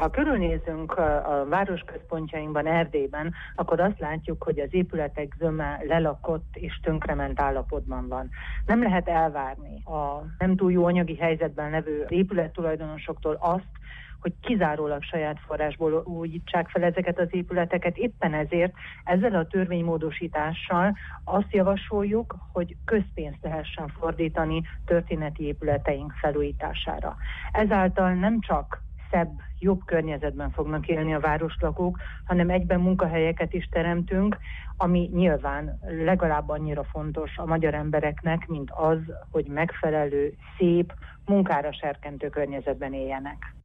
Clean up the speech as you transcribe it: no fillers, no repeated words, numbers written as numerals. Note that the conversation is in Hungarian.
Ha körülnézünk a városközpontjainkban, Erdélyben, akkor azt látjuk, hogy az épületek zöme lelakott és tönkrement állapotban van. Nem lehet elvárni a nem túl jó anyagi helyzetben levő épülettulajdonosoktól azt, hogy kizárólag saját forrásból újítsák fel ezeket az épületeket. Éppen ezért ezzel a törvénymódosítással azt javasoljuk, hogy közpénzt lehessen fordítani történeti épületeink felújítására. Ezáltal nem csak szebb, jobb környezetben fognak élni a városlakók, hanem egyben munkahelyeket is teremtünk, ami nyilván legalább annyira fontos a magyar embereknek, mint az, hogy megfelelő, szép, munkára serkentő környezetben éljenek.